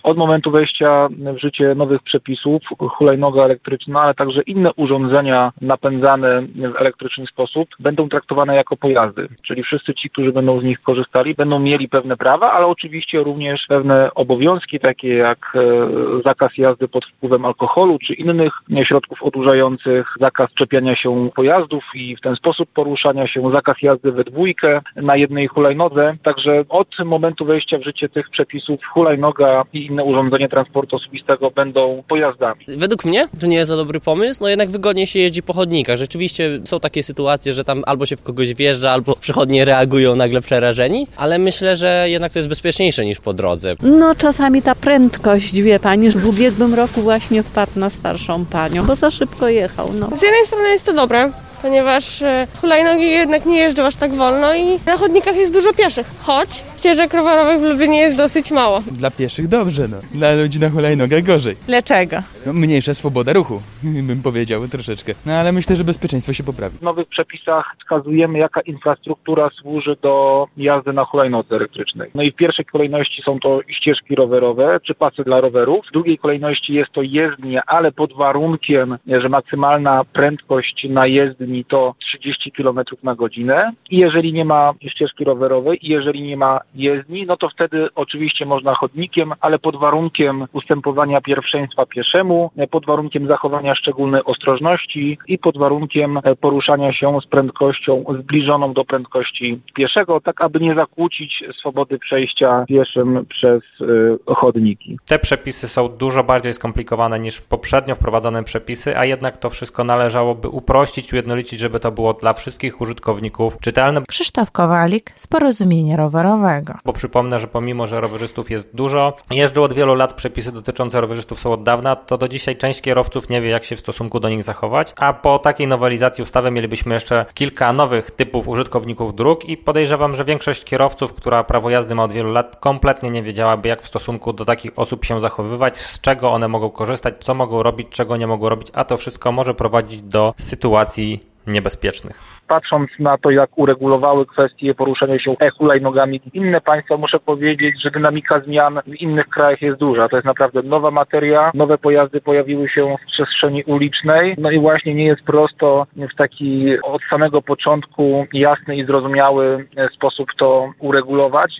Od momentu wejścia w życie nowych przepisów hulajnoga elektryczna, ale także inne urządzenia napędzane w elektryczny sposób będą traktowane jako pojazdy. Czyli wszyscy ci, którzy będą z nich korzystali, będą mieli pewne prawa, ale oczywiście również pewne obowiązki, takie jak zakaz jazdy pod wpływem alkoholu czy innych środków odurzających, zakaz czepiania się pojazdów i w ten sposób poruszania się, zakaz jazdy we dwójkę na jednej hulajnodze. Także od momentu wejścia w życie tych przepisów hulajnoga i inne urządzenia transportu osobistego będą pojazdami. Według mnie to nie jest za dobry pomysł, jednak wygodnie się jeździ po chodnikach. Rzeczywiście są takie sytuacje, że tam albo się w kogoś wjeżdża, albo przechodnie reagują nagle przerażeni, ale myślę, że jednak to jest bezpieczniejsze niż po drodze. No czasami ta prędkość, wie pani, że w ubiegłym roku właśnie wpadł na starszą panią, bo za szybko jechał. Z jednej strony jest to dobre, ponieważ hulajnogi jednak nie jeżdżą aż tak wolno i na chodnikach jest dużo pieszych, choć ścieżek rowerowych w Lublinie jest dosyć mało. Dla pieszych dobrze, Dla ludzi na hulajnogach gorzej. Dlaczego? Mniejsza swoboda ruchu, bym powiedział troszeczkę. Ale myślę, że bezpieczeństwo się poprawi. W nowych przepisach wskazujemy, jaka infrastruktura służy do jazdy na hulajnodze elektrycznej. I w pierwszej kolejności są to ścieżki rowerowe czy pasy dla rowerów. W drugiej kolejności jest to jezdnia, ale pod warunkiem, że maksymalna prędkość na jezdni to 30 km na godzinę. I jeżeli nie ma ścieżki rowerowej i jeżeli nie ma jezdni, to wtedy oczywiście można chodnikiem, ale pod warunkiem ustępowania pierwszeństwa pieszemu, pod warunkiem zachowania szczególnej ostrożności i pod warunkiem poruszania się z prędkością zbliżoną do prędkości pieszego, tak aby nie zakłócić swobody przejścia pieszym przez chodniki. Te przepisy są dużo bardziej skomplikowane niż poprzednio wprowadzone przepisy, a jednak to wszystko należałoby uprościć, ujednolicić, żeby to było dla wszystkich użytkowników czytelne. Krzysztof Kowalik z Porozumienia Rowerowego. Bo przypomnę, że pomimo, że rowerzystów jest dużo, jeżdżą od wielu lat, przepisy dotyczące rowerzystów są od dawna, to do dzisiaj część kierowców nie wie, jak się w stosunku do nich zachować, a po takiej nowelizacji ustawy mielibyśmy jeszcze kilka nowych typów użytkowników dróg i podejrzewam, że większość kierowców, która prawo jazdy ma od wielu lat, kompletnie nie wiedziałaby, jak w stosunku do takich osób się zachowywać, z czego one mogą korzystać, co mogą robić, czego nie mogą robić, a to wszystko może prowadzić do sytuacji niebezpiecznych. Patrząc na to, jak uregulowały kwestie poruszania się hulajnogami inne państwa, muszę powiedzieć, że dynamika zmian w innych krajach jest duża. To jest naprawdę nowa materia, nowe pojazdy pojawiły się w przestrzeni ulicznej, i właśnie nie jest prosto w taki od samego początku jasny i zrozumiały sposób to uregulować.